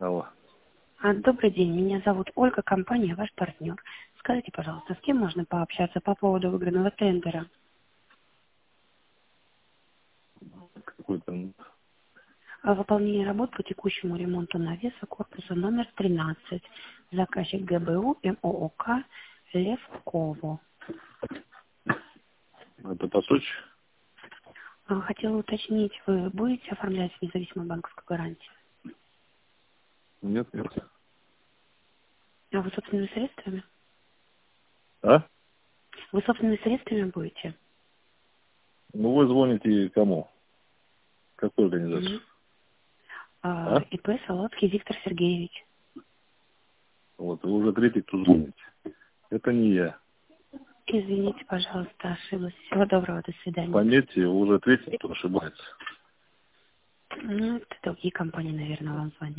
Алло. Добрый день, меня зовут Ольга, компания «Ваш партнер». Скажите, пожалуйста, с кем можно пообщаться по поводу выигранного тендера? Какой-то... Выполнение работ по текущему ремонту навеса корпуса номер 13. Заказчик ГБУ МООК Левково. Это по Сочи? Хотела уточнить, вы будете оформлять независимую банковскую гарантию? Нет. А вы собственными средствами? А? Вы собственными средствами будете? Ну, вы звоните кому? Какой организации? Мгм. А? ИП Солодский Виктор Сергеевич. Вот, вы уже третий, кто звоните. Это не я. Извините, пожалуйста, ошиблась. Всего доброго, до свидания. Пометьте, вы уже третий, кто ошибается. Ну, это другие компании, наверное, вам звонят.